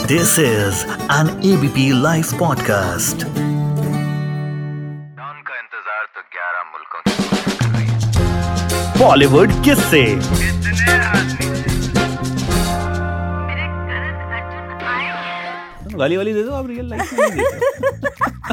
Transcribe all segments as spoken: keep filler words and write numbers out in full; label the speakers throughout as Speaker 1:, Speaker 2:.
Speaker 1: This is an A B P Life podcast.
Speaker 2: का इंतजार तो ग्यारह मुल्कों की कोशिश कर रही है।
Speaker 1: बॉलीवुड किससे
Speaker 2: कितने आदमी
Speaker 3: गाली वाली दे दो आप, रियल लाइफ में नहीं देते।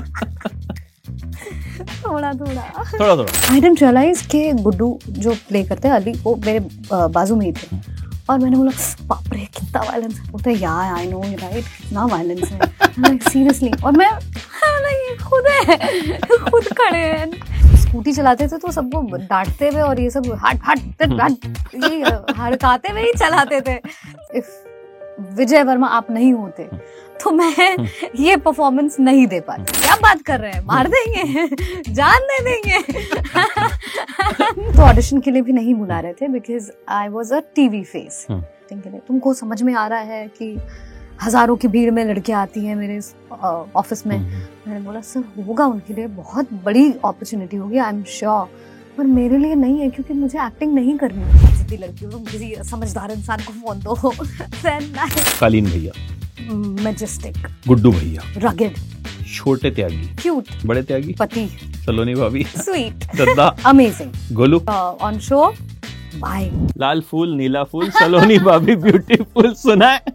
Speaker 4: थोड़ा थोड़ा
Speaker 3: थोड़ा थोड़ा
Speaker 4: आई डिडंट रियलाइज कि गुड्डू जो प्ले करते हैं अली, वो मेरे अ, बाजू में ही थे। और मैंने बोला बाप रे कितना वायलेंस है। बोलते यार आई नो राइट कितना वायलेंस है। Like seriously. और मैं लाइक खुद है खुद खड़े हैं। स्कूटी चलाते थे तो सबको डांटते हुए और ये सब हट हट हट ये हड़काते हुए ही चलाते थे। इफ विजय वर्मा आप नहीं होते तो मैं ये परफॉर्मेंस नहीं दे पाती। क्या बात कर रहे हैं, मार देंगे, जान दे देंगे। तो ऑडिशन के लिए भी नहीं बुला रहे थे because I was a TV face. तुमको समझ में आ रहा है कि हजारों की भीड़ में लड़कियां आती हैं मेरे ऑफिस में। मैंने बोला सर होगा उनके लिए बहुत बड़ी अपॉर्चुनिटी होगी, आई एम श्योर, पर मेरे लिए नहीं है क्योंकि मुझे एक्टिंग नहीं करनी है। सीधी लड़की हो, किसी समझदार इंसान को फोन दो।
Speaker 3: कालीन भैया,
Speaker 4: मैजेस्टिक,
Speaker 3: गुड्डू भैया,
Speaker 4: रगेड,
Speaker 3: छोटे त्यागी,
Speaker 4: क्यूट,
Speaker 3: बड़े त्यागी,
Speaker 4: पति,
Speaker 3: सलोनी भाभी,
Speaker 4: स्वीट,
Speaker 3: दद्दा,
Speaker 4: amazing,
Speaker 3: Golu,
Speaker 4: on show, bye,
Speaker 3: लाल फूल, नीला फूल, सलोनी भाभी ब्यूटीफुल। सुना है?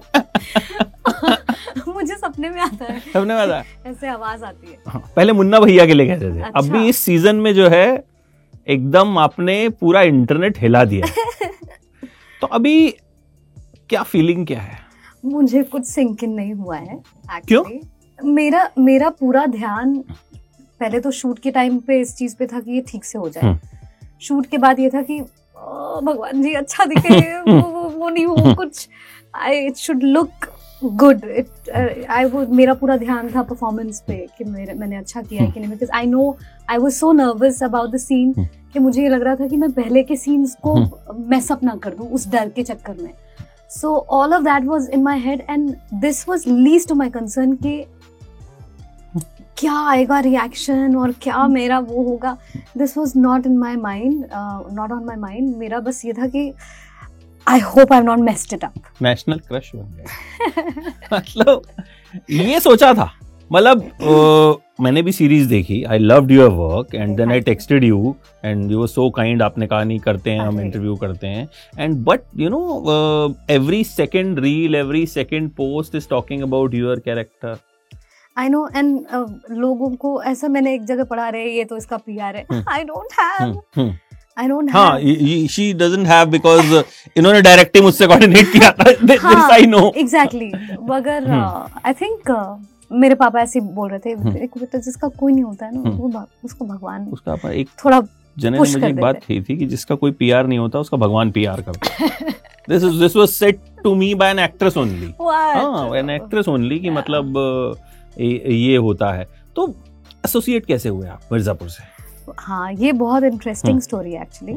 Speaker 4: मुझे सपने में आता है,
Speaker 3: सबने बता
Speaker 4: ऐसे आवाज आती है।
Speaker 3: हाँ, पहले मुन्ना भैया के लिए कहते थे।
Speaker 4: अच्छा।
Speaker 3: अभी इस सीजन में जो है एकदम आपने पूरा इंटरनेट हिला दिया। तो अभी क्या फीलिंग क्या है?
Speaker 4: मुझे कुछ सिंक इन नहीं हुआ है actually।
Speaker 3: क्यों?
Speaker 4: मेरा मेरा पूरा ध्यान पहले तो शूट के टाइम पे इस चीज पे था कि ये ठीक से हो जाए। शूट के बाद ये था कि ओ, भगवान जी अच्छा दिखे, वो, वो वो नहीं हो कुछ, I it should look good. It I वो मेरा पूरा ध्यान था परफॉर्मेंस पे कि मेरे मैंने अच्छा किया है कि नहीं, because I know I was so nervous about the scene कि मुझे ये लग रहा था कि मैं पहले के सीन्स को मैस अप ना कर दूं उस डर के चक्कर में। So all of that was in my head and this was least of my concern कि क्या आएगा रिएक्शन और क्या मेरा वो होगा। This was not in my mind, uh, not on my mind। मेरा बस ये था कि I hope I've not messed it up।
Speaker 3: National crush बन गया। मतलब ये सोचा था, मतलब मैंने भी सीरीज देखी, I loved your work and then I texted you and you were so kind. आपने कहा नहीं करते हैं, हम इंटरव्यू करते हैं and but you know every second reel, every second post is talking about your character.
Speaker 4: I know and लोगों को ऐसा मैंने एक जगह पढ़ा रहे ये तो इसका पीआर है। I don't have I don't have.
Speaker 3: हाँ, she doesn't have because इन्होंने डायरेक्टिंग मुझसे कोऑर्डिनेट किया था। This I know.
Speaker 4: Exactly. मगर I think मेरे पापा ऐसे बोल रहे थे, एक बेटा जिसका कोई नहीं होता है ना, वो उसको भगवान
Speaker 3: उसका अपना एक
Speaker 4: थोड़ा
Speaker 3: जने ने मुझे एक बात कही थी कि जिसका कोई पीआर नहीं होता उसका भगवान पीआर करता है। This is this was said to me by an actress only. हाँ, an actress only कि मतलब ये होता है। तो एसोसिएट कैसे हुए आप मिर्जापुर से?
Speaker 4: हाँ, ये बहुत इंटरेस्टिंग स्टोरी है एक्चुअली।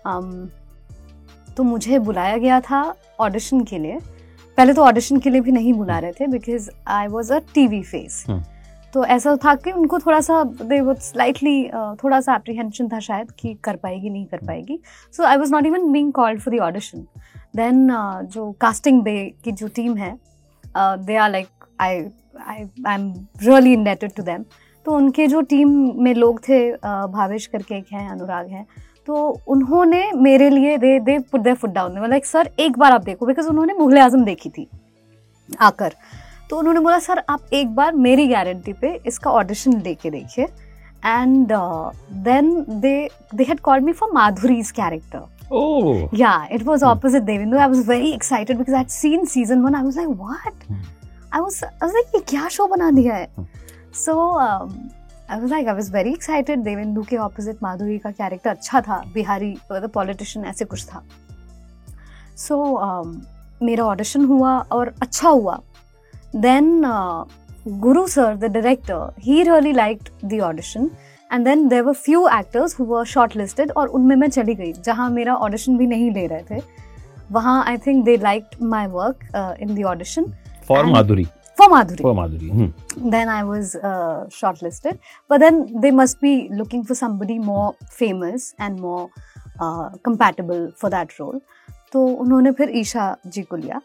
Speaker 4: तो मुझे बुलाया गया था ऑडिशन के लिए। पहले तो ऑडिशन के लिए भी नहीं बुला रहे थे because I was a TV face. तो ऐसा था कि उनको थोड़ा सा दे वाज स्लाइटली थोड़ा सा एप्रीहेंशन था शायद कि कर पाएगी नहीं कर पाएगी। So I was not even being called for the audition. Then जो कास्टिंग बे की जो टीम है, they are like I I I am really indebted to them. तो उनके जो टीम में लोग थे, भावेश करके एक हैं, अनुराग हैं, तो उन्होंने मेरे लिए they they put their foot down. मतलब लाइक सर एक बार आप देखो, बिकॉज उन्होंने मुगले आजम देखी थी आकर। तो उन्होंने बोला सर आप एक बार मेरी गारंटी पे इसका ऑडिशन लेके देखिए। And then they they had called me for Madhuri's character.
Speaker 3: Oh.
Speaker 4: Yeah, it was opposite Devendu. I was very excited because I had seen season one. I was like, what? I was I was like, ये क्या show बना दिया है? So um, I was like, I was very excited. Devendu के opposite माधुरी का character अच्छा था, Bihari the politician ऐसे कुछ था। So um, मेरा ऑडिशन हुआ और अच्छा हुआ। Then uh, Guru sir, the director, he really liked the audition. And then there were few actors who were shortlisted और उनमें मैं चली गई जहाँ मेरा ऑडिशन भी नहीं ले रहे थे। वहाँ I think they liked my work uh, in the audition.
Speaker 3: For Madhuri.
Speaker 4: For Madhuri.
Speaker 3: For Madhuri. Hmm.
Speaker 4: Then I was uh, shortlisted. But then they must be looking for somebody more famous and more uh, compatible for that role. तो उन्होंने फिर ईशा जी को लिया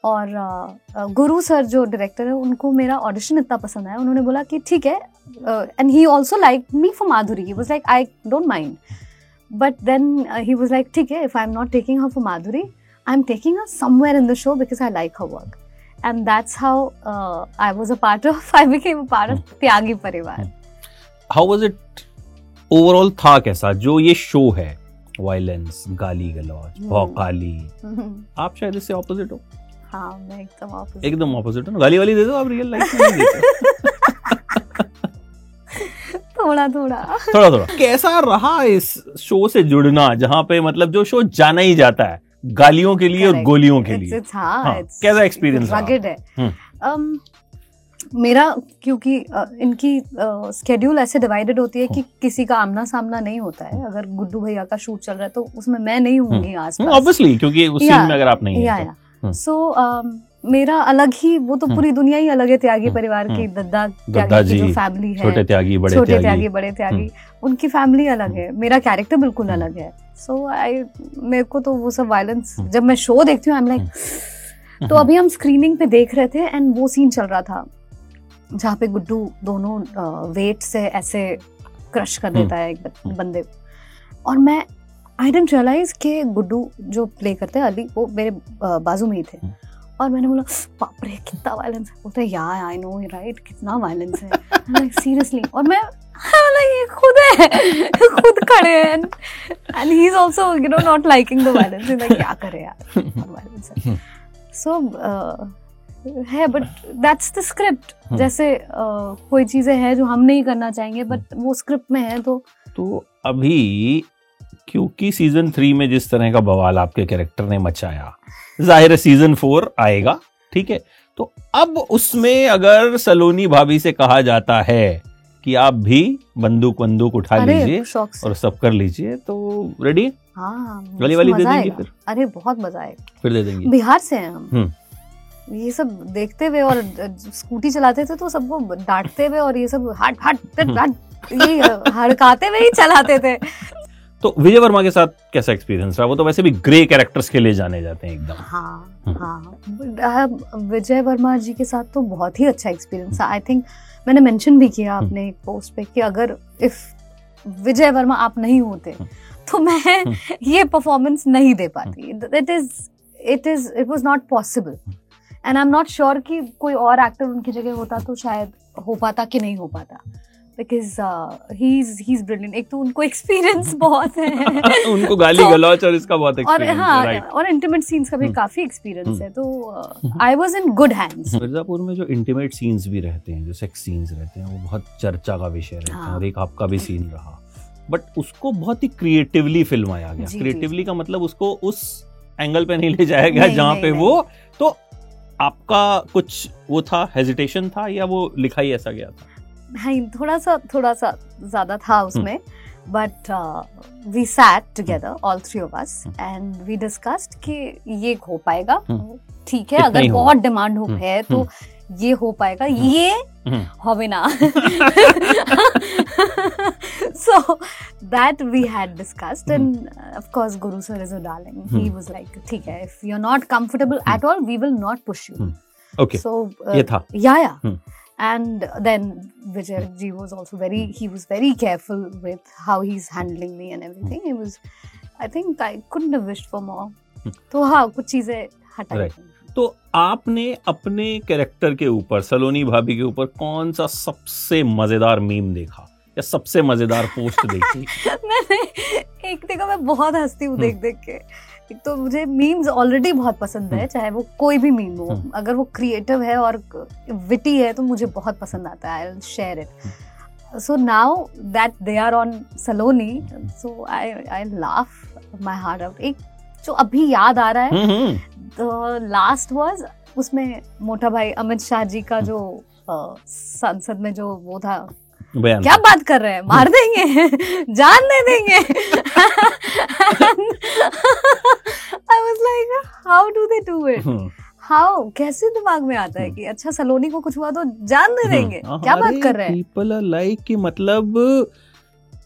Speaker 4: और uh, uh, Guru sir जो director है उनको मेरा ऑडिशन इतना पसंद आया, उन्होंने बोला कि ठीक है, and he also like me for Madhuri, he was like I don't mind, but then he was like ठीक है, if I am not taking her for Madhuri, I am taking her somewhere in the show because I like her work, and that's how I was a part of I became a part of Tyagi परिवार.
Speaker 3: How was it overall, था कैसा जो ये show है, violence, गाली गलौज, भौकाली, आप शायद इससे ऑपोजिट हो.
Speaker 4: हाँ, मैं एकदम ऑपोजिट
Speaker 3: एकदम ऑपोजिट हो. गाली वाली दे दो आप, रियल लाइफ में नहीं देते.
Speaker 4: थोड़ा थोड़ा
Speaker 3: थोड़ा थोड़ा कैसा रहा इस शो से जुड़ना, जहाँ पे मतलब जो शो जाना ही जाता है गालियों के लिए और गोलियों के लिए.
Speaker 4: It's- it's- हाँ,
Speaker 3: हाँ,
Speaker 4: it's-
Speaker 3: कैसा एक्सपीरियंस रहा?
Speaker 4: rugged है.
Speaker 3: हम्म.
Speaker 4: Um, मेरा क्योंकि uh, इनकी स्केड्यूल ऐसे डिवाइडेड होती है कि किसी का आमना सामना नहीं होता है. अगर गुड्डू भैया का शूट चल रहा है तो उसमें मैं नहीं होंगी आसपास,
Speaker 3: ऑब्वियसली, क्योंकि उस सीन में अगर आप नहीं
Speaker 4: या
Speaker 3: हैं
Speaker 4: या सो मेरा अलग ही, वो तो पूरी दुनिया ही अलग है त्यागी
Speaker 3: हम्म,
Speaker 4: परिवार की.
Speaker 3: हम्म.
Speaker 4: दद्दा
Speaker 3: दद्दा
Speaker 4: त्यागी की जो
Speaker 3: जी,
Speaker 4: फैमिली है,
Speaker 3: छोटे त्यागी, बड़े
Speaker 4: छोटे
Speaker 3: त्यागी.
Speaker 4: त्यागी, बड़े त्यागी, उनकी फैमिली अलग है, मेरा कैरेक्टर बिल्कुल
Speaker 3: हम्म.
Speaker 4: अलग है. सो आई मेरे को तो वो सब वायलेंस
Speaker 3: हम्म.
Speaker 4: जब मैं शो देखती हूँ आई एम लाइक. तो अभी हम स्क्रीनिंग पे देख रहे थे एंड वो सीन चल रहा था जहाँ पे गुड्डू दोनों वेट से ऐसे क्रश कर देता है एक ब- बंदे को, और मैं आई डिडंट रियलाइज कि गुड्डू जो प्ले करते हैं अली वो मेरे अ, बाजू में ही थे, और मैंने बोला बाप रे कितना वायलेंस है. बोलते यार आई नो राइट, कितना वायलेंस है. सीरियसली, और मैं बोला ये खुद है, खुद खड़े हैं, and he is also you know not liking the violence. Like क्या करे यार, वायलेंस है. सो है, बट दैट्स द स्क्रिप्ट. जैसे uh, कोई चीजें हैं जो हम नहीं करना चाहेंगे बट वो स्क्रिप्ट में है. तो
Speaker 3: तो अभी क्योंकि सीजन थ्री में जिस तरह का बवाल आपके कैरेक्टर ने मचाया, जाहिर है सीजन फोर आएगा, ठीक है, तो अब उसमें अगर सलोनी भाभी से कहा जाता है कि आप भी बंदूक बंदूक उठा लीजिए
Speaker 4: शौक से,
Speaker 3: और सब कर लीजिए, तो रेडी?
Speaker 4: हाँ,
Speaker 3: गली वाली दे
Speaker 4: मजा
Speaker 3: देंगे
Speaker 4: आएगा.
Speaker 3: फिर?
Speaker 4: अरे बहुत मजा आएगा.
Speaker 3: फिर दे देंगे.
Speaker 4: बिहार से हैं हम,
Speaker 3: हम्म.
Speaker 4: ये सब देखते हुए और स्कूटी चलाते थे तो सबको डांटते हुए और ये सब हट हट हट ये हड़काते हुए ही चलाते थे.
Speaker 3: तो विजय वर्मा के साथ कैसा एक्सपीरियंस रहा? वो तो वैसे भी ग्रे कैरेक्टर्स के लिए जाने जाते हैं एकदम.
Speaker 4: हाँ हाँ, विजय वर्मा जी के साथ तो बहुत ही अच्छा एक्सपीरियंस था. आई थिंक मैंने मेंशन भी किया अपने एक पोस्ट पे कि अगर इफ विजय वर्मा आप नहीं होते तो मैं ये परफॉर्मेंस नहीं दे पाती. It is it is it was not possible, and I am not sure कि कोई और एक्टर उनकी जगह होता तो शायद हो पाता कि नहीं हो पाता, because he is he is brilliant. एक तो उनको एक्सपीरियंस बहुत है
Speaker 3: उनको गाली
Speaker 4: तो,
Speaker 3: गलौच और इसका बहुत
Speaker 4: और
Speaker 3: एक्सपीरियंस
Speaker 4: हाँ
Speaker 3: है, राइट.
Speaker 4: और इंटीमेट सीन्स का भी
Speaker 3: हम्म.
Speaker 4: काफी एक्सपीरियंस है, तो I was in good hands.
Speaker 3: Mirzapur में जो इंटीमेट सीन्स भी रहते हैं, जो सेक्स सीन्स रहते हैं, वो बहुत चर्चा का विषय रहते हैं.
Speaker 4: हाँ.
Speaker 3: और एक आपका भी सीन रहा, बट उसको बहुत ही क्रिएटिवली फिल्माया गया.
Speaker 4: जी,
Speaker 3: क्रिएटिवली
Speaker 4: जी,
Speaker 3: का मतलब उसको उस एंगल पे नहीं ले जाया गया
Speaker 4: नहीं,
Speaker 3: जहाँ
Speaker 4: नहीं,
Speaker 3: पे
Speaker 4: नहीं.
Speaker 3: वो, तो आपका कुछ वो था, हेजिटेशन था, या वो लिखा ही ऐसा गया था?
Speaker 4: हाँ, थोड़ा सा थोड़ा सा ज्यादा था उसमें, but we sat together all three of us and we discussed कि ये हो पाएगा, ठीक है,
Speaker 3: इतना ही
Speaker 4: अगर
Speaker 3: होगा.
Speaker 4: बहुत डिमांड हो है तो ये हो पाएगा, ये होवे ना. So that we had discussed, and uh, of course Guru sir is a darling. He was like, ठीक है, if you're not comfortable at all, we will not push you.
Speaker 3: Okay.
Speaker 4: So uh,
Speaker 3: ये था.
Speaker 4: yeah yeah.
Speaker 3: Hmm.
Speaker 4: And then Vijay ji was also very, he was very careful with how he's handling me and everything. It was, I think I couldn't have wished for more. तो हाँ, कुछ चीजें हटाई.
Speaker 3: Right. तो आपने अपने character के ऊपर, सलोनी भाभी के ऊपर, कौन सा सबसे मजेदार मीम देखा या सबसे मजेदार पोस्ट देखी?
Speaker 4: मैंने एक देखा, मैं बहुत हंसती हूँ देख देख के. एक तो मुझे मीम्स ऑलरेडी बहुत पसंद है, चाहे वो कोई भी मीम हो, अगर वो क्रिएटिव है और विटी है तो मुझे बहुत पसंद आता है. I will share it. So now that they are on Saloni, so I I laugh my heart out. एक जो अभी याद आ रहा है, the last was उसमें मोटा भाई अमित शाह जी का जो संसद में जो वो था,
Speaker 3: बयान,
Speaker 4: क्या बात कर रहे हैं, मार देंगे, जान दे देंगे. I was like, how do they do it? How? कैसे दिमाग में आता है कि अच्छा सलोनी को कुछ हुआ तो जान दे देंगे? क्या बात कर रहे हैं?
Speaker 3: People are like कि मतलब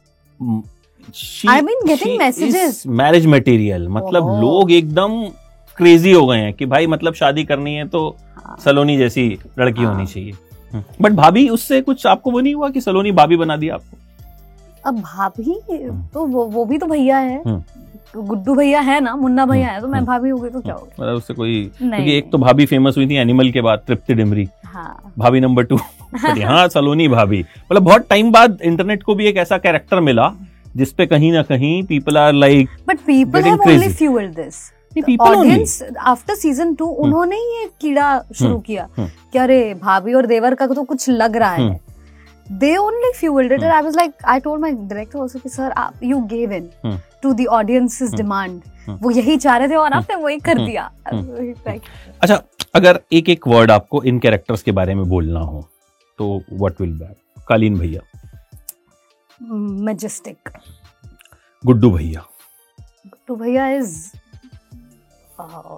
Speaker 4: I've been getting messages.
Speaker 3: Marriage material, मतलब
Speaker 4: Oh.
Speaker 3: लोग एकदम क्रेजी हो गए हैं कि भाई मतलब शादी करनी है तो
Speaker 4: हाँ।
Speaker 3: सलोनी जैसी लड़की
Speaker 4: हाँ।
Speaker 3: होनी चाहिए। बट भाभी उससे कुछ आपको वो नहीं हुआ कि सलोनी भाभी बना दिया आपको?
Speaker 4: अब भाभी तो वो वो भी तो भैया है,
Speaker 3: हम्म।
Speaker 4: गुड्डू भैया है ना, मुन्ना भैया है, तो मैं भाभी हो गई तो क्या हो गया?
Speaker 3: मतलब उससे कोई,
Speaker 4: नहीं,
Speaker 3: क्योंकि एक तो भाभी फेमस हुई थी एनिमल के बाद, तृप्ति डिमरी,
Speaker 4: हाँ
Speaker 3: भाभी नंबर टू। बट यहाँ सलोनी भाभी, मतलब बहुत टाइम बाद इंटरनेट को भी एक ऐसा कैरेक्टर मिला जिसपे कहीं ना कहीं people are like,
Speaker 4: but people
Speaker 3: Getting
Speaker 4: have only
Speaker 3: crazy.
Speaker 4: Fuelled this
Speaker 3: people only.
Speaker 4: Audience after season two, उन्होंने ही ये कीड़ा शुरू
Speaker 3: हम्म,
Speaker 4: किया
Speaker 3: हम्म।
Speaker 4: कि अरे भाभी और देवर का तो कुछ लग रहा है। They only fueled it, and I was like, I told my director also कि sir आप you gave in
Speaker 3: hmm.
Speaker 4: to the audience's demand,
Speaker 3: हम्म।
Speaker 4: वो यही चाह रहे थे और आपने वही कर दिया। Like,
Speaker 3: अच्छा अगर एक एक वर्ड आपको इन कैरेक्टर्स के बारे में बोलना हो तो व्हाट विल दैट? कालीन भैया,
Speaker 4: majestic.
Speaker 3: गुड्डू भैया,
Speaker 4: गुड्डू भैया is uh,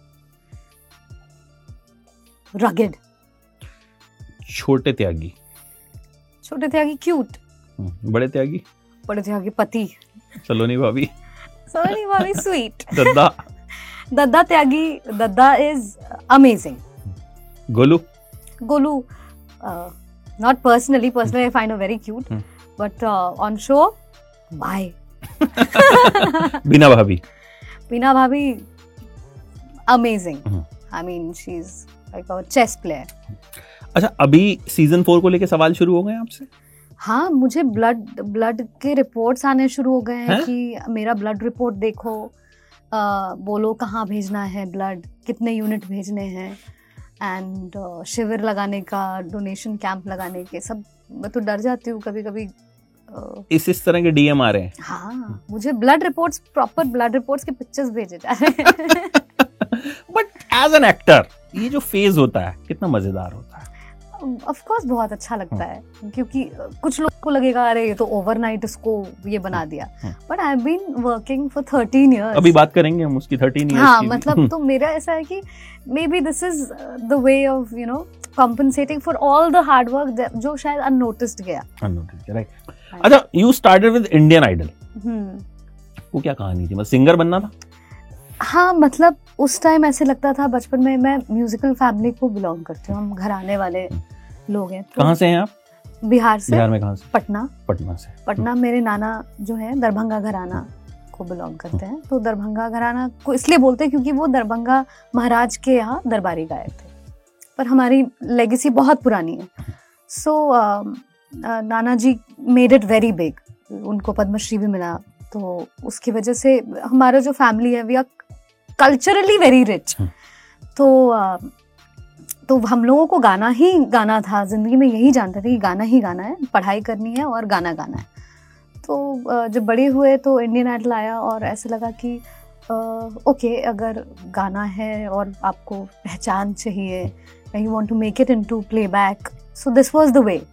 Speaker 4: rugged.
Speaker 3: छोटे त्यागी,
Speaker 4: छोटे त्यागी क्यूट,
Speaker 3: बड़े त्यागी
Speaker 4: बड़े त्यागी पति,
Speaker 3: सलोनी भाभी,
Speaker 4: सलोनी भाभी स्वीट,
Speaker 3: दद्दा,
Speaker 4: दद्दा त्यागी, दद्दा is amazing.
Speaker 3: Golu,
Speaker 4: Golu, uh, not personally, personally I find her very cute,
Speaker 3: Hmm.
Speaker 4: but uh, on show, bye.
Speaker 3: Veena bhabhi,
Speaker 4: Veena Bhabhi, amazing.
Speaker 3: Hmm.
Speaker 4: I mean, she's like a chess player.
Speaker 3: अच्छा अभी season four को लेके सवाल शुरू हो गए हैं आपसे?
Speaker 4: हाँ, मुझे ब्लड ब्लड के रिपोर्ट्स आने शुरू हो गए हैं
Speaker 3: हैं?
Speaker 4: कि मेरा ब्लड रिपोर्ट देखो, आ, बोलो कहाँ भेजना है ब्लड, कितने यूनिट भेजने हैं, एंड शिविर लगाने का, डोनेशन कैंप लगाने के सब। मैं तो डर जाती हूँ कभी कभी।
Speaker 3: इस इस तरह के डीएम आ रहे हैं।
Speaker 4: हाँ, मुझे blood reports, proper blood reports के पिक्चर्स भेजे जा रहे हैं।
Speaker 3: बट एज एन एक्टर ये जो फेज होता है कितना मजेदार होता है?
Speaker 4: ऑफ कोर्स बहुत अच्छा लगता है, क्योंकि कुछ लोगों को लगेगा अरे ये तो ओवरनाइट इसको ये बना दिया, but I have been working for thirteen years.
Speaker 3: अभी बात करेंगे हम उसकी थर्टीन इयर्स
Speaker 4: हाँ,
Speaker 3: की।
Speaker 4: मतलब तो मेरा ऐसा है कि maybe this is the way of you know compensating for all the hard work जो शायद unnoticed गया।
Speaker 3: Unnoticed, right. अच्छा, you started with Indian Idol.
Speaker 4: हम्म,
Speaker 3: वो क्या कहानी थी? मतलब सिंगर बनना था?
Speaker 4: हाँ, मतलब उस टाइम ऐसे लगता था बचपन में, मैं म्यूजिकल फैमिली को बिलोंग करती हूँ, हम घराने वाले लोग हैं। तो
Speaker 3: कहाँ से हैं आप?
Speaker 4: बिहार से।
Speaker 3: बिहार में कहाँ से?
Speaker 4: पटना।
Speaker 3: पटना से।
Speaker 4: पटना मेरे नाना जो है दरभंगा घराना को बिलोंग करते हैं, तो दरभंगा घराना को इसलिए बोलते हैं क्योंकि वो दरभंगा महाराज के यहाँ दरबारी गायक थे, पर हमारी लेगेसी बहुत पुरानी है। सो so, uh, uh, नाना जी मेड इट वेरी बिग, उनको पद्मश्री भी मिला, तो उसकी वजह से हमारा जो फैमिली है we are culturally very rich. तो uh, तो हम लोगों को गाना ही गाना था, जिंदगी में यही जानते थे कि गाना ही गाना है, पढ़ाई करनी है और गाना गाना है। तो uh, जब बड़े हुए तो इंडियन आइडल आया और ऐसे लगा कि ओके uh, okay, अगर गाना है और आपको पहचान चाहिए, you want to make it into playback, so this was the way.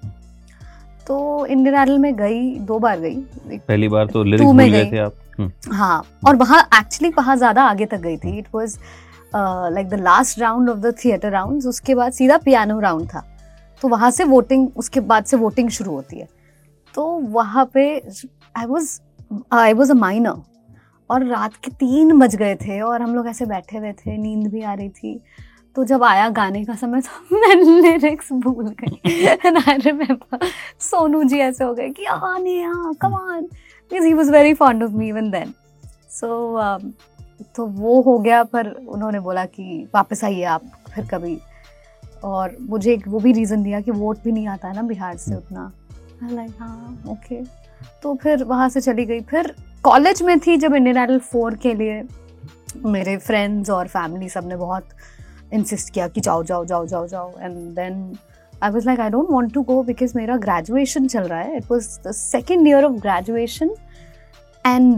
Speaker 4: तो इंडियन आइडल में गई, दो बार गई।
Speaker 3: पहली बार तो लिरिक्स भूल गए थे आप।
Speaker 4: हाँ, और वहाँ एक्चुअली वहाँ ज्यादा आगे तक गई थी। It was like the last round of the theatre rounds, उसके बाद सीधा पियानो राउंड था, तो वहाँ से वोटिंग, उसके बाद से वोटिंग शुरू होती है। तो वहाँ पे I was I was a minor, और रात के तीन बज गए थे और हम लोग ऐसे बैठे हुए थे, नींद भी आ रही थी। तो जब आया गाने का समय तो मैं लिरिक्स भूल गई। And I remember Sonu ji ऐसे हो गए कि हाँ Neha come on, because he was very fond of me even then. So तो वो हो गया, पर उन्होंने बोला कि वापस आइए आप फिर कभी, और मुझे एक वो भी रीज़न दिया कि वोट भी नहीं आता है ना बिहार से उतना। लाइक हाँ ओके, तो फिर वहाँ से चली गई। फिर कॉलेज में थी जब इंडियन आइडल फोर के लिए मेरे फ्रेंड्स और फैमिली सब ने बहुत इंसिस्ट किया कि जाओ जाओ जाओ जाओ जाओ, and then I was like I don't want to go because मेरा ग्रेजुएशन चल रहा है। It was the second year of graduation, and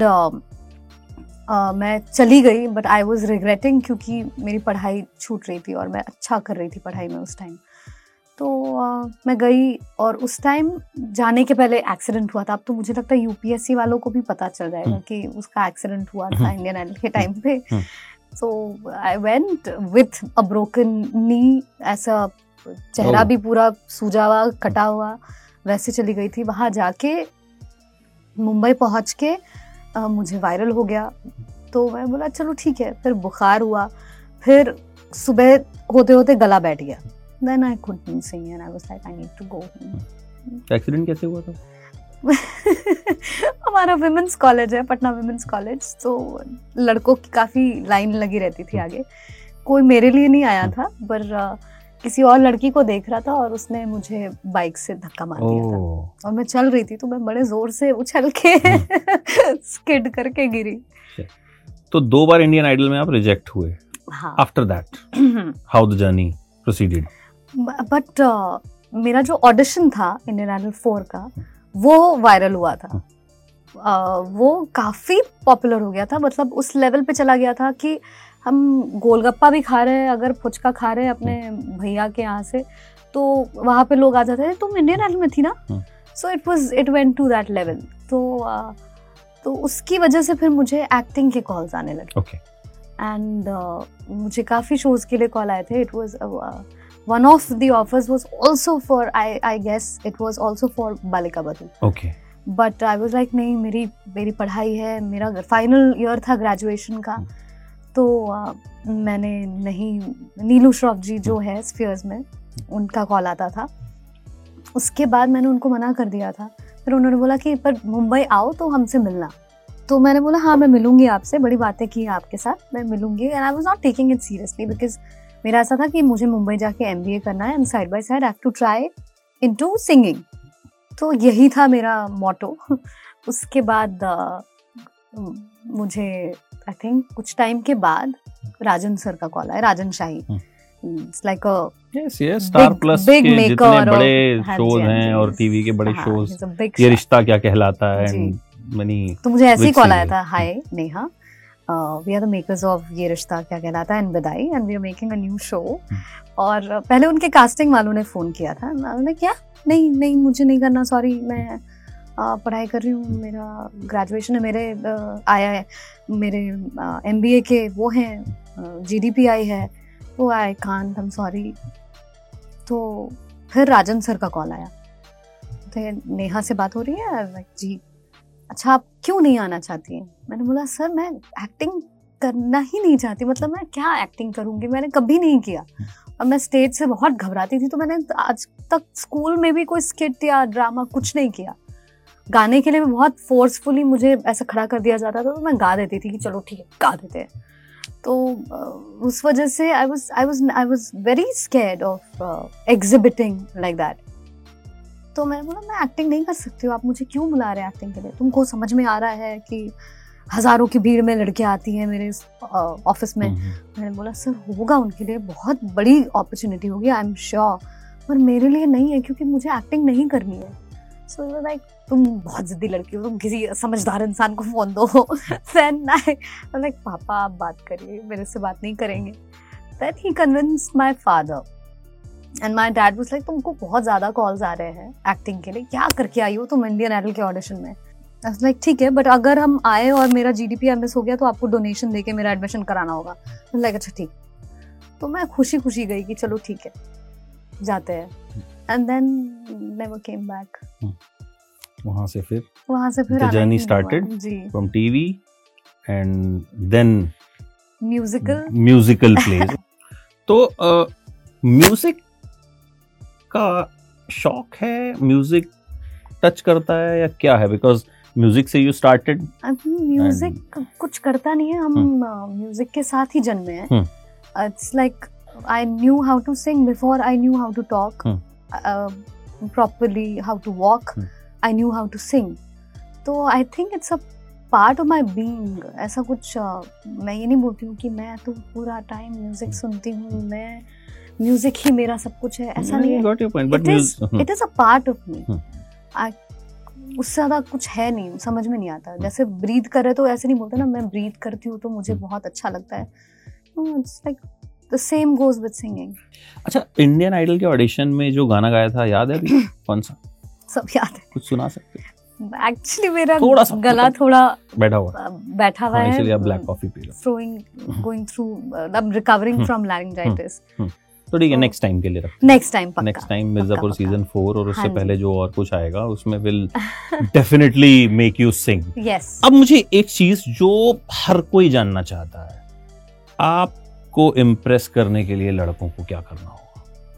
Speaker 4: मैं चली गई, बट आई वाज रिग्रेटिंग क्योंकि मेरी पढ़ाई छूट रही थी और मैं अच्छा कर रही थी पढ़ाई में उस टाइम। तो uh, मैं गई, और उस टाइम जाने के पहले एक्सीडेंट हुआ था। अब तो मुझे लगता है यूपीएससी वालों को भी पता चल जाएगा कि उसका एक्सीडेंट हुआ था इंडियन आइडल के टाइम पे। So I went with a broken knee, ऐसा चेहरा भी पूरा सूजा हुआ, कटा हुआ, वैसे चली गई थी। वहाँ जाके मुंबई पहुँच के uh, मुझे वायरल हो गया, तो मैं बोला चलो ठीक है। फिर बुखार हुआ, फिर सुबह होते होते गला बैठ गया, then I couldn't sing and I was like I need to go home.
Speaker 3: Accident कैसे हुआ था?
Speaker 4: हमारा विमेंस कॉलेज है, पटना विमेंस कॉलेज, तो लड़कों की काफी लाइन लगी रहती थी आगे। कोई मेरे लिए नहीं आया था, पर किसी और लड़की को देख रहा था और उसने मुझे बाइक से धक्का मार दिया था और मैं चल रही थी, तो मैं बड़े जोर से उछल के स्किड करके गिरी।
Speaker 3: तो दो बार इंडियन आइडल में आप रिजेक्ट हुए।
Speaker 4: हाँ।
Speaker 3: After that how the journey proceeded?
Speaker 4: But मेरा जो ऑडिशन था इंडियन आइडल फोर का, वो वायरल हुआ था। uh, वो काफी पॉपुलर हो गया था, मतलब उस लेवल पे चला गया था कि हम गोलगप्पा भी खा रहे हैं, अगर फुचका खा रहे हैं अपने भैया के यहाँ से, तो वहाँ पे लोग आ जाते थे, तुम इंडियन आइडल में थी ना। So it was it went to that level. तो uh, तो उसकी वजह से फिर मुझे एक्टिंग के कॉल्स आने लगे।
Speaker 3: okay.
Speaker 4: एंड uh, मुझे काफ़ी शोज़ के लिए कॉल आए थे। It was one of the offers was also for I I guess it was also for Balika Vadhu.
Speaker 3: Okay.
Speaker 4: But I was like नहीं, मेरी मेरी पढ़ाई है, मेरा फाइनल ईयर था ग्रेजुएशन का, तो uh, मैंने नहीं। नीलू श्रॉफ जी जो है स्फीयर्स में, उनका कॉल आता था। उसके बाद मैंने उनको मना कर दिया था। फिर उन्होंने बोला कि पर मुंबई आओ तो हमसे मिलना। तो मैंने बोला हाँ मैं मिलूंगी आपसे, बड़ी बातें की आपके साथ, मैं मिलूंगी। And I was not taking it seriously because मेरा ऐसा था कि मुझे मुंबई जाके एमबीए करना है and side by side I have to try into singing. तो यही था मेरा मोटो। उसके बाद uh, मुझे आई थिंक कुछ टाइम के बाद राजन सर का कॉल आया, Rajan Shahi. It's like a
Speaker 3: yes yes Star Plus के जितने बड़े शोज हैं और टीवी के बड़े शोज, ये रिश्ता क्या कहलाता है एंड मनी।
Speaker 4: तो मुझे ऐसे ही कॉल आया था, hi Neha, we are the makers of Yeh Rishta Kya Kehlata Hai and बधाई, and we are making a new show. और पहले उनके कास्टिंग वालों ने फोन किया था, उन्होंने क्या नहीं नहीं मुझे नहीं करना, सॉरी मैं uh, पढ़ाई कर रही हूँ, मेरा ग्रेजुएशन है, मेरे uh, आया है मेरे एमबीए uh, के वो हैं जीडीपीआई है, वो I can't, I am sorry. तो फिर राजन सर का कॉल आया, तो नेहा से बात हो रही है जी, अच्छा आप क्यों नहीं आना चाहती हैं? मैंने बोला सर मैं एक्टिंग करना ही नहीं चाहती, मतलब मैं क्या एक्टिंग करूंगी, मैंने कभी नहीं किया और मैं स्टेज से बहुत घबराती थी। तो मैंने आज तक स्कूल में भी कोई स्किट या ड्रामा कुछ नहीं किया। गाने के लिए भी बहुत फोर्सफुली मुझे ऐसा खड़ा कर दिया जाता था, तो मैं गा देती थी कि चलो ठीक है गा देते हैं। तो उस वजह से I was I was I was very scared of exhibiting like that. तो मैंने बोला मैं एक्टिंग नहीं कर सकती हूँ, आप मुझे क्यों बुला रहे हैं एक्टिंग के लिए? तुमको समझ में आ रहा है कि हजारों की भीड़ में लड़कियां आती हैं मेरे ऑफिस में। मैंने बोला सर होगा उनके लिए बहुत बड़ी अपॉर्चुनिटी होगी, आई एम श्योर, पर मेरे लिए नहीं है क्योंकि मुझे एक्टिंग नहीं करनी है। सो so, लाइक तुम बहुत जिद्दी लड़की हो, तुम किसी समझदार इंसान को फोन दो। देन आई लाइक पापा आप बात करिए, मेरे से बात नहीं करेंगे। Then he convinced my father and my dad was like तुमको बहुत ज्यादा कॉल्स आ रहे हैं एक्टिंग के लिए, क्या करके आई हो तुम इंडियन आइडल के ऑडिशन में? आई वाज लाइक ठीक है, बट अगर हम आए और मेरा जीडीपीआई मिस हो गया तो आपको डोनेशन देके मेरा एडमिशन कराना होगा। लाइक अच्छा ठीक। तो मैं खुशी खुशी गई कि चलो ठीक है जाते हैं, and then never came back.
Speaker 3: वहां से फिर
Speaker 4: वहां से फिर
Speaker 3: the journey started from T V and then
Speaker 4: musical
Speaker 3: musical plays। तो म्यूजिक का शौक है, म्यूजिक टच करता है या क्या है? बिकॉज म्यूजिक से यू स्टार्टेड।
Speaker 4: म्यूजिक कुछ करता नहीं है, हम म्यूजिक के साथ ही जन्मे हैं। It's like I knew how to sing before I knew how to talk properly, how to walk, I knew how to sing. तो I think it's a part of my being. ऐसा कुछ uh, मैं ये नहीं बोलती हूँ कि मैं तो पूरा टाइम म्यूजिक सुनती हूँ, मैं म्यूजिक ही मेरा सब कुछ है, ऐसा नहीं है। It is a part of me. उससे ज्यादा कुछ है नहीं, समझ में नहीं आता। जैसे ब्रीथ करे तो ऐसे नहीं बोलते ना, मैं ब्रीथ करती हूँ तो मुझे बहुत अच्छा लगता है। It's like the same goes with singing.
Speaker 3: अच्छा, इंडियन आइडल के ऑडिशन में जो गाना गाया था याद है अभी? कौन सा?
Speaker 4: सब याद है।
Speaker 3: कुछ सुना सकते हैं?
Speaker 4: एक्चुअली मेरा
Speaker 3: थोड़ा
Speaker 4: गला थोड़ा
Speaker 3: बैठा हुआ
Speaker 4: बैठा हुआ है,
Speaker 3: इसलिए आप ब्लैक कॉफी पी लो।
Speaker 4: Throwing going through I am recovering from laryngitis.
Speaker 3: तो ठीक है, नेक्स्ट टाइम के लिए रखते हैं।
Speaker 4: नेक्स्ट टाइम पक्का।
Speaker 3: Next time Mirzapur season four और उससे पहले जो और कुछ आएगा उसमें will definitely make you sing.
Speaker 4: Yes.
Speaker 3: अब मुझे एक चीज जो हर कोई जानना चाहता है, आप आपको इम्प्रेस करने के लिए लड़कों को क्या करना होगा?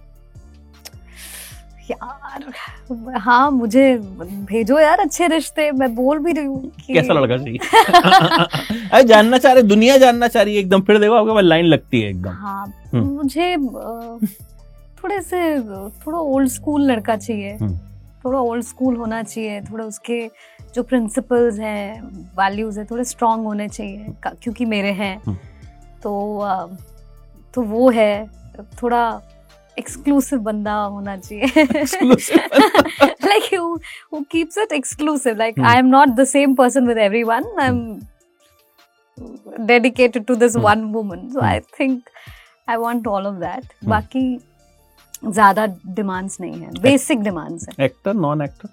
Speaker 4: यार हाँ, मुझे भेजो यार अच्छे रिश्ते, मैं बोल भी रही हूँ कि
Speaker 3: कैसा लड़का चाहिए? अरे जानना चाह रहे, दुनिया जानना चाह रही है एकदम, फिर देखो आपके पास लाइन लगती है एकदम।
Speaker 4: हाँ, मुझे अ, थोड़े से थोड़ा ओल्ड स्कूल लड़का चाहिए, थोड़ा ओल्ड स्कूल होना चाहिए, थोड़ा उसके जो प्रिंसिपल्स हैं, वैल्यूज है, थोड़े स्ट्रांग होने चाहिए, क्योंकि मेरे हैं। तो अ, तो वो है, थोड़ा एक्सक्लूसिव बंदा होना चाहिए, like who who keeps it exclusive, like I am not the same person with everyone, I'm dedicated to this one woman, so I think I want all of that. बाकी ज्यादा डिमांड्स नहीं है, basic demands है।
Speaker 3: Actor, non actor?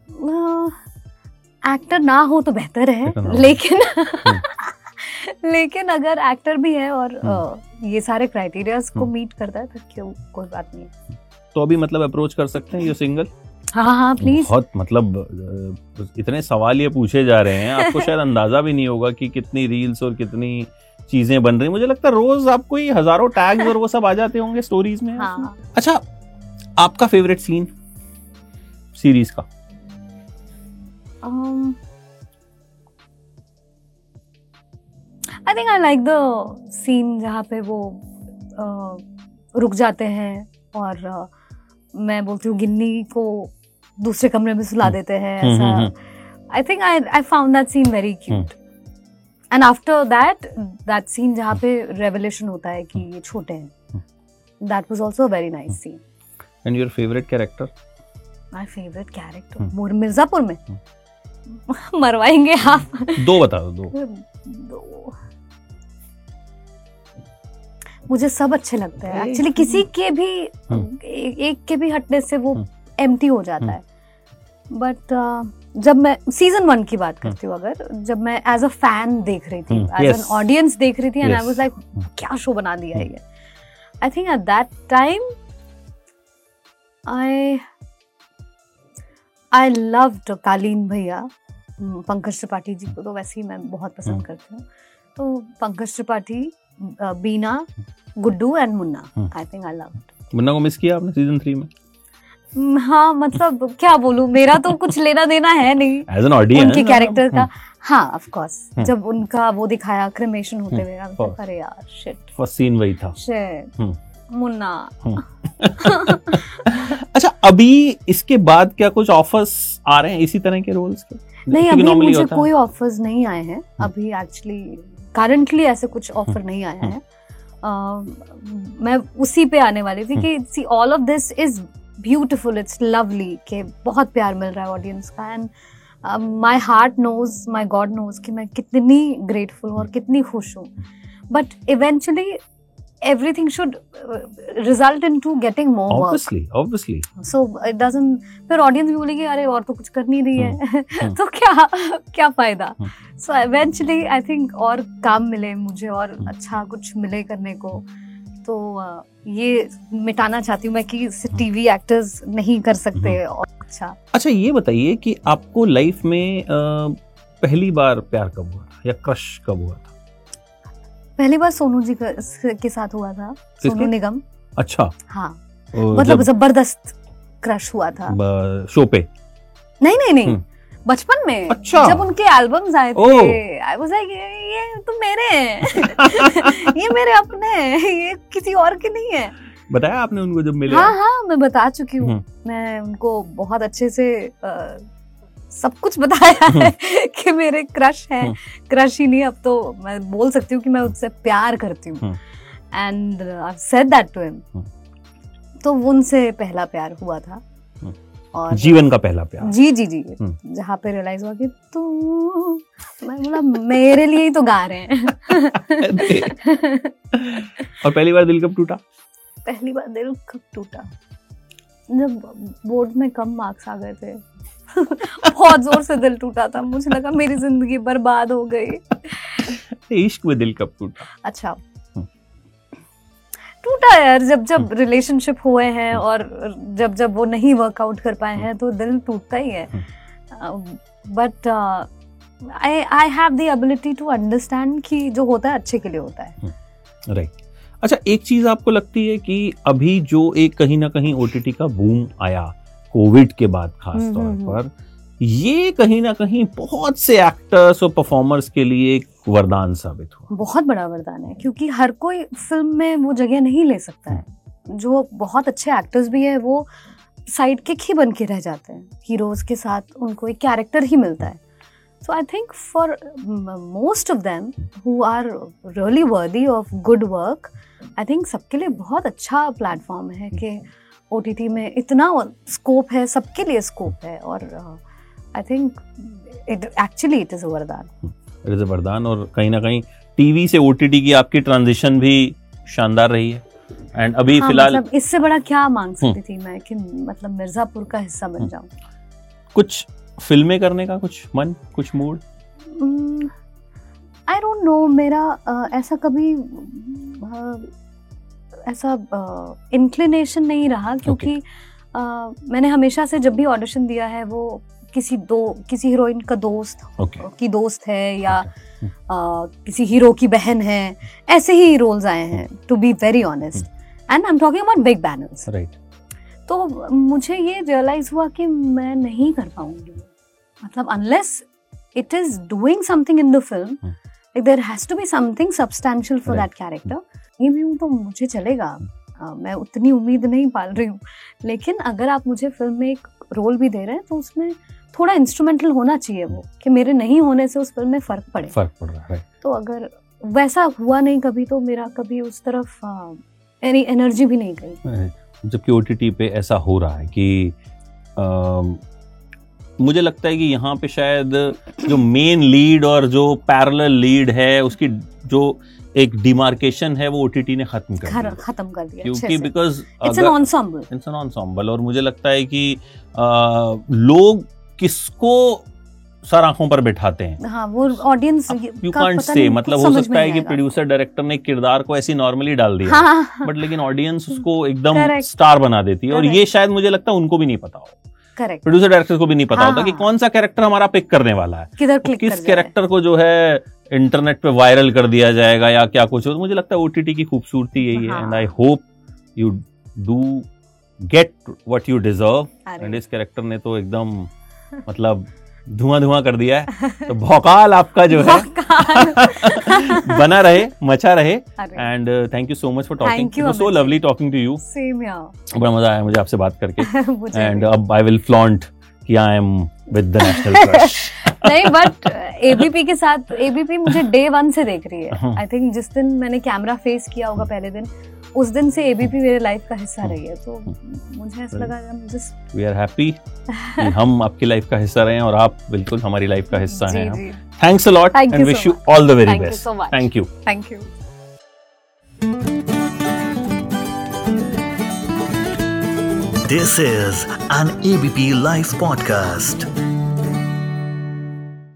Speaker 4: Actor ना हो तो बेहतर है, लेकिन लेकिन अगर एक्टर भी है और uh, ये सारे क्राइटेरियाज को मीट करता है तो क्यों, कोई बात नहीं।
Speaker 3: तो अभी मतलब अप्रोच कर सकते हैं, ये सिंगल?
Speaker 4: हाँ हाँ प्लीज।
Speaker 3: बहुत मतलब इतने सवाल ये पूछे जा रहे हैं, आपको शायद अंदाजा भी नहीं होगा कि कितनी रील्स और कितनी चीजें बन रही। मुझे लगता है रोज आपको ये हजारों टैग्स और वो सब आ जाते होंगे स्टोरीज में।
Speaker 4: हाँ।
Speaker 3: अच्छा, आपका फेवरेट सीन सीरीज का?
Speaker 4: I think I like the scene जहाँ पे वो uh, रुक जाते हैं और uh, मैं बोलती हूँ गिन्नी को दूसरे कमरे में सुला देते हैं, ऐसा। I think I I found that scene very cute. And after that that scene जहाँ पे रेवलेशन होता है कि ये छोटे हैं, that was also a very nice scene.
Speaker 3: And your favourite character?
Speaker 4: My favourite character Mirzapur में मरवाएंगे आप?
Speaker 3: दो बता दो।
Speaker 4: दो मुझे सब अच्छे लगते हैं एक्चुअली, किसी के भी ए, एक के भी हटने से वो एम्प्टी हो जाता है। बट uh, जब मैं सीजन वन की बात करती हूँ, अगर जब मैं एज अ फैन देख रही थी, एज एन ऑडियंस देख रही थी, एंड आई वाज लाइक क्या शो बना दिया है ये। I think at that time I I loved Kaleen Bhaiya, Pankaj Tripathi ji को तो वैसे ही मैं बहुत पसंद करती हूँ। तो Pankaj Tripathi, Beena, Guddu and Munna, I think I loved.
Speaker 3: Munna को मिस किया आपने सीजन थ्री में?
Speaker 4: हाँ, मतलब क्या बोलूं, मेरा तो कुछ लेना देना है नहीं
Speaker 3: एज एन ऑडियंस
Speaker 4: उनके कैरेक्टर का। हाँ ऑफ कोर्स, जब उनका वो दिखाया क्रिमेशन होते हुए, अरे यार शिट,
Speaker 3: फर्स्ट सीन वही था,
Speaker 4: शिट मुन्ना।
Speaker 3: अच्छा, अभी इसके बाद क्या कुछ ऑफर्स आ रहे हैं इसी तरह के रोल्स के?
Speaker 4: नहीं, अभी मुझे कोई ऑफर्स नहीं आए हैं अभी, एक्चुअली करंटली ऐसे कुछ ऑफर नहीं आया है। मैं उसी पे आने वाली थी कि see all of this is beautiful, it's lovely, कि बहुत प्यार मिल रहा है ऑडियंस का। And my heart knows, my god knows कि मैं कितनी ग्रेटफुल हूँ और कितनी खुश हूँ। But eventually everything should uh, result into getting more
Speaker 3: obviously
Speaker 4: work.
Speaker 3: obviously
Speaker 4: so it doesn't, फिर ऑडियंस भी बोलेगी अरे और तो कुछ कर नहीं रही है तो क्या क्या फायदा। so eventually I think और काम मिले मुझे और अच्छा कुछ मिले करने को, तो uh, ये मिटाना चाहती हूँ मैं कि टीवी एक्टर्स नहीं कर सकते। और अच्छा
Speaker 3: अच्छा ये बताइए कि आपको लाइफ में uh, पहली बार प्यार कब हुआ था या क्रश कब हुआ था?
Speaker 4: पहली बार सोनू जी के साथ हुआ था, सोनू निगम।
Speaker 3: अच्छा।
Speaker 4: हाँ, मतलब जबरदस्त क्रश हुआ था।
Speaker 3: शो पे? नहीं
Speaker 4: नहीं नहीं बचपन में।
Speaker 3: अच्छा।
Speaker 4: जब उनके एल्बम्स आए थे, आई वाज लाइक ये तो मेरे हैं ये मेरे अपने हैं, ये किसी और के नहीं है।
Speaker 3: बताया आपने उनको जब मिले?
Speaker 4: हाँ हाँ मैं बता चुकी हूँ, मैं उनको बहुत अच्छे से आ, सब कुछ बताया है कि मेरे क्रश हैं। क्रश ही नहीं, अब तो मैं बोल सकती हूँ कि मैं उससे प्यार करती हूँ। And I said that to him. तो उनसे पहला प्यार हुआ था, और
Speaker 3: जीवन का पहला प्यार।
Speaker 4: जी जी जी जहाँ पे रियलाइज हुआ कि तू, मैं बोला मेरे लिए ही तो गा रहे हैं।
Speaker 3: और पहली बार दिल कब टूटा?
Speaker 4: पहली बार दिल कब टूटा, जब बोर्ड में कम मार्क्स आ गए थे। बहुत जोर से दिल टूटा था, मुझे लगा मेरी जिंदगी बर्बाद हो गई।
Speaker 3: इश्क में दिल कब टूटा?
Speaker 4: अच्छा टूटा यार, जब जब रिलेशनशिप हुए हैं और जब जब वो नहीं वर्कआउट कर पाए हैं तो दिल टूटता ही है। But I I have the ability to understand कि जो होता है अच्छे के लिए होता है।
Speaker 3: राइट। अच्छा, एक चीज आपको लगती है कि अभी जो एक कहीं ना कहीं ओटीटी का बूम आया कोविड के बाद खास
Speaker 4: हम्म,
Speaker 3: तौर
Speaker 4: हम्म,
Speaker 3: पर, ये कहीं ना कहीं बहुत से एक्टर्स और परफॉर्मर्स के लिए एक वरदान साबित हुआ?
Speaker 4: बहुत बड़ा वरदान है, क्योंकि हर कोई फिल्म में वो जगह नहीं ले सकता है। जो बहुत अच्छे एक्टर्स भी है वो साइड किक ही बन के रह जाते हैं, हीरोज के साथ उनको एक कैरेक्टर ही मिलता है। So I think for most of them who are really worthy of good work, I think सबके लिए बहुत अच्छा प्लेटफॉर्म है कि ओटीटी में इतना स्कोप है, सबके लिए स्कोप है। और I think it actually it is a वरदान,
Speaker 3: इट इज अ वरदान। और कहीं ना कहीं टीवी से ओटीटी की आपकी ट्रांजिशन भी शानदार रही है। एंड अभी
Speaker 4: हाँ,
Speaker 3: फिलहाल
Speaker 4: मतलब इससे बड़ा क्या मांग सकती थी मैं कि मतलब मिर्जापुर का हिस्सा बन जाऊं।
Speaker 3: कुछ फिल्में करने का कुछ मन, कुछ मूड?
Speaker 4: आई डोंट नो, मेरा uh, ऐसा कभी uh, ऐसा इंक्लिनेशन uh, नहीं रहा, क्योंकि okay. uh, मैंने हमेशा से जब भी ऑडिशन दिया है वो किसी दो किसी हीरोइन का दोस्त
Speaker 3: okay.
Speaker 4: की दोस्त है या
Speaker 3: okay.
Speaker 4: uh, किसी हीरो की बहन है, ऐसे ही रोल्स आए हैं, to be very honest. And I am talking about big banners.
Speaker 3: Right.
Speaker 4: तो मुझे ये रियलाइज हुआ कि मैं नहीं कर पाऊंगी, मतलब unless it is doing something in the film, like there has to be something substantial for that character. ये भी हूँ तो मुझे चलेगा, uh, मैं उतनी उम्मीद नहीं पाल रही हूँ, लेकिन अगर आप मुझे फिल्म में एक रोल भी दे रहे हैं तो उसमें थोड़ा इंस्ट्रूमेंटल होना चाहिए, वो कि मेरे नहीं होने से उस फिल्म में फर्क पड़े
Speaker 3: फर्क पड़ रहा है।
Speaker 4: तो अगर वैसा हुआ नहीं कभी, तो मेरा कभी उस तरफ एनी एनर्जी भी नहीं गई।
Speaker 3: जबकि ओटीटी पे ऐसा हो रहा है कि आ, मुझे लगता है कि यहाँ पे शायद जो मेन लीड और जो पैरेलल लीड है उसकी जो एक डिमार्केशन है वो ओटीटी ने खत्म कर दिया,
Speaker 4: खत्म कर दिया,
Speaker 3: क्योंकि because
Speaker 4: it's an ensemble
Speaker 3: it's an ensemble. और मुझे लगता है कि आ, लोग किसको सर आंखों पर बैठाते हैं,
Speaker 4: हाँ, वो ऑडियंस
Speaker 3: यू कांट से, मतलब हो सकता है कि प्रोड्यूसर डायरेक्टर ने किरदार को ऐसी नॉर्मली डाल दिया,
Speaker 4: हाँ, हाँ,
Speaker 3: बट लेकिन ऑडियंस उसको एकदम
Speaker 4: Correct.
Speaker 3: स्टार बना देती है। और ये शायद मुझे लगता है उनको भी नहीं पता हो,
Speaker 4: करेक्ट,
Speaker 3: प्रोड्यूसर डायरेक्टर को भी नहीं पता
Speaker 4: हाँ,
Speaker 3: होता कि कौन सा कैरेक्टर हमारा पिक करने वाला है,
Speaker 4: किधर क्लिक
Speaker 3: किस कैरेक्टर को जो है इंटरनेट पे वायरल कर दिया जाएगा या क्या कुछ हो। तो मुझे लगता है ओटीटी की खूबसूरती यही है। And I hope you do get what you deserve. And इस कैरेक्टर ने तो एकदम मतलब धुआं धुआं कर दिया है। तो भौकाल आपका जो है बना रहे, मचा रहे। And thank you so much for talking, it was so lovely talking to you.
Speaker 4: Same यार,
Speaker 3: बड़ा मजा आया मुझे आपसे बात करके। एंड अब आई विल फ्लॉन्ट कि I am with the national crush.
Speaker 4: नहीं, बट एबीपी के साथ, एबीपी मुझे डे वन से देख रही है। आई थिंक जिस दिन मैंने कैमरा फेस किया होगा पहले दिन, उस दिन से एबीपी मेरे लाइफ का हिस्सा रही है। तो मुझे ऐसा लगा जस्ट
Speaker 3: वी आर हैप्पी कि हम आपकी लाइफ का हिस्सा रहे हैं और आप बिल्कुल हमारी लाइफ का हिस्सा हैं। Thanks a lot and wish you all the very best. Thank you
Speaker 4: thank you.
Speaker 1: This is an A B P Life podcast.